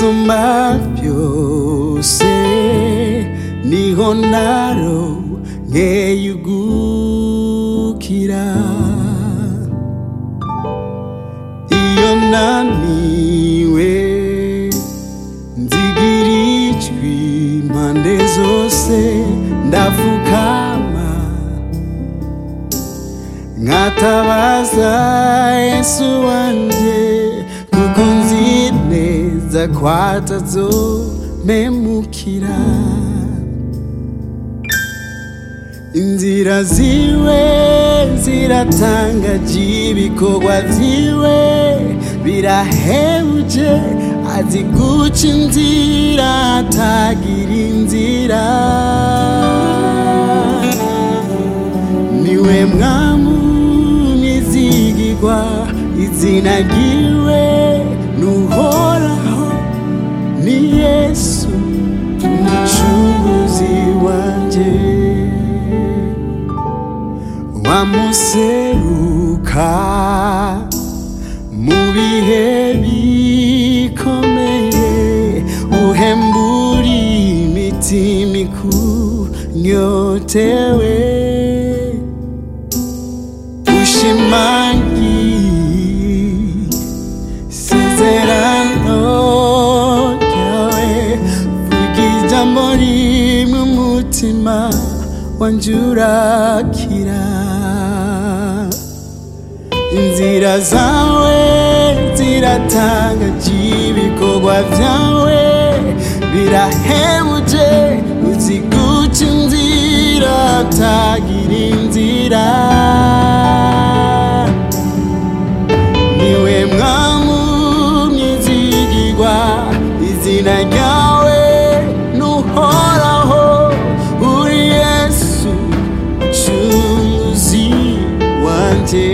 Isumba byose niho naronkeyugukira iyo naniwe nzigira ijwi impande zose ndapfukama nkatabaza Yesu wanje kuko nzi neza ko atazomemukira inzira ziwe ziratangaje ibikorwa vyiwe birahebuje azi guca inzira atagira inzira niwe mwamu nizigirwa izina ryiwe nuhoraho ni Yesu umucunguzi wanje wamuseruka mu bihe bikomeye uhembura imitima ikunyotewe ushimangiye isezerano ryawe vuga ijambo rimwe umutima wanje urakira inzira zawe ziratangaje ibikorwa vyawe birahebuje uzi guca inzira utagira inzira niwe mwamu mwizigirwa izina ryawe nuhoraho uri Yesu umucunguzi wanje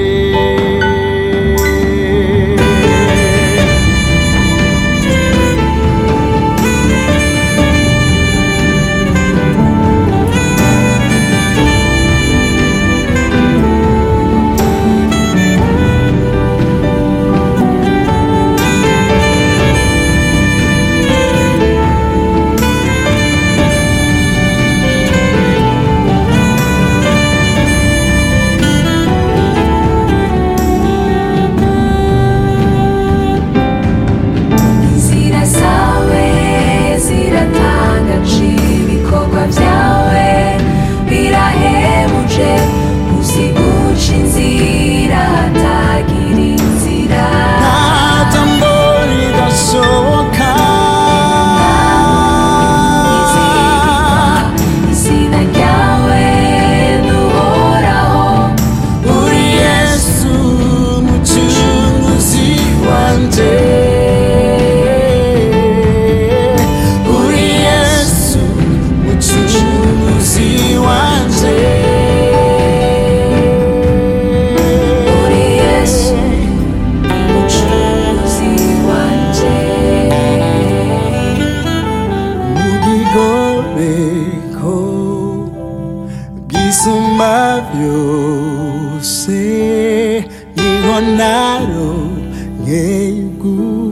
Isumba byose niho naronkeyugukira